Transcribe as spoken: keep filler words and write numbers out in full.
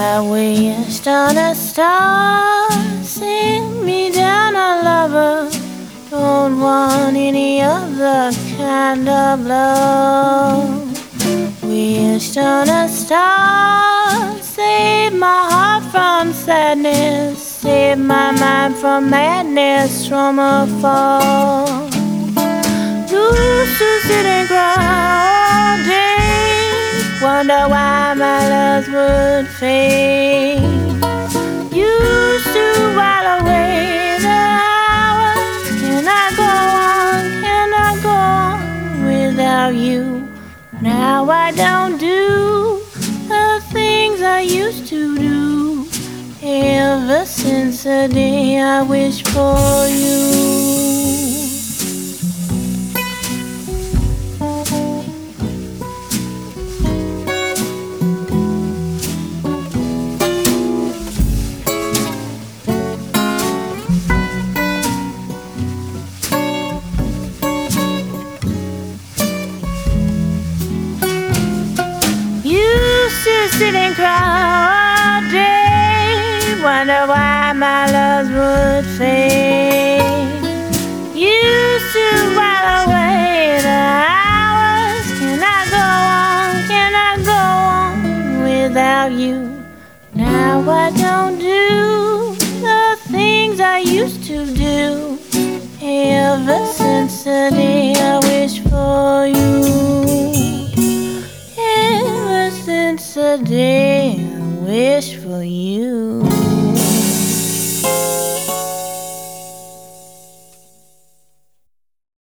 I wished on a star, sing me down a lover. Don't want any other kind of love. Wished on a star, save my heart from sadness, save my mind from madness from afar. Used to sit and cry all day, wonder why my loves would fade. Used to while away the hours. Can I go on, can I go on without you? Now I don't do the things I used to do. Ever since the day I wished for you. Sit and cry all day, wonder why my loves would fade. Used to while away the hours. Can I go on, can I go on without you? Now I don't do the things I used to do. Ever since the day I wished for you. Since the day I wish for you.